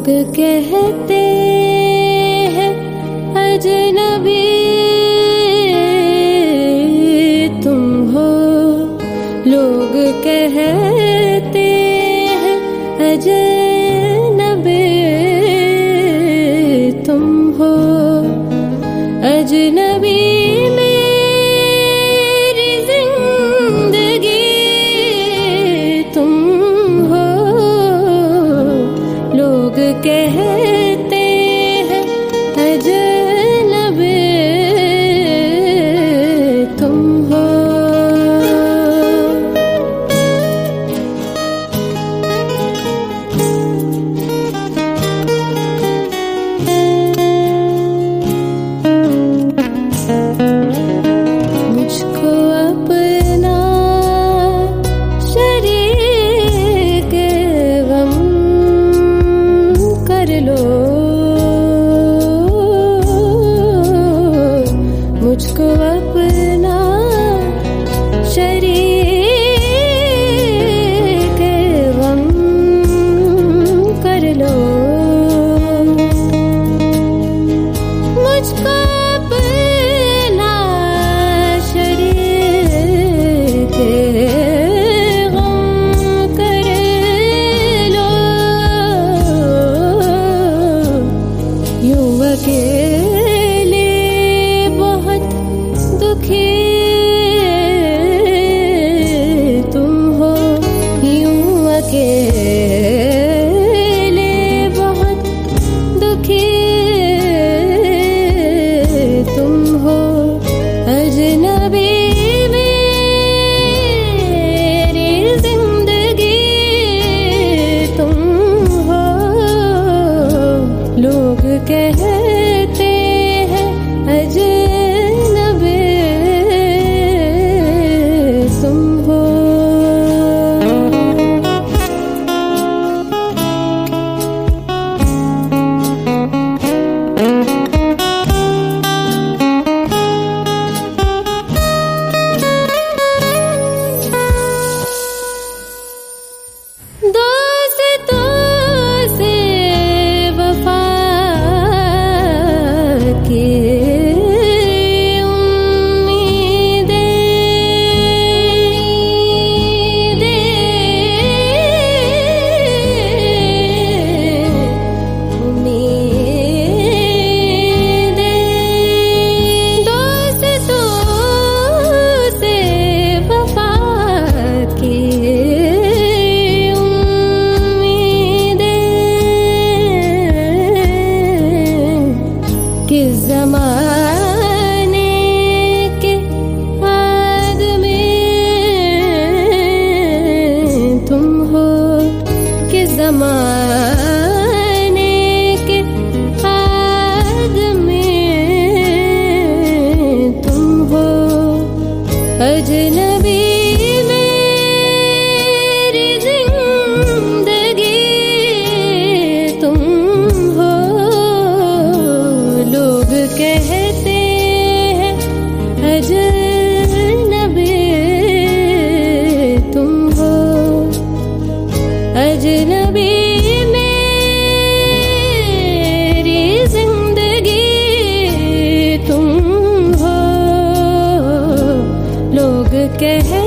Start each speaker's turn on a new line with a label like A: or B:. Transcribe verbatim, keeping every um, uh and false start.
A: कहते हैं अजनबी तुम हो, लोग कहते हैं अजनबी तुम हो। अजनबी मेरी जिंदगी तुम हो, लोग कहते हैं अजनबी तुम हो। मुझको अपना शरीक गम कर लो, मुझको अपना शरीक गम कर लो। मुझको अपना शरीक गम कर लो। यूं अकेले बहुत दुखी तुम हो, यूं अकेले बहुत दुखी तुम हो। अजनबी मेरी जिंदगी तुम हो, लोग कहते हैं अजनबी तुम हो। दोस्तों से वफा की किस ज़माने के आदमी तुम हो, किस ज़माने के आदमी तुम हो। अजनबी मेरी जिंदगी तुम हो, लोग कहते हैं अजनबी तुम हो। अजनबी मेरी जिंदगी तुम हो, लोग कहते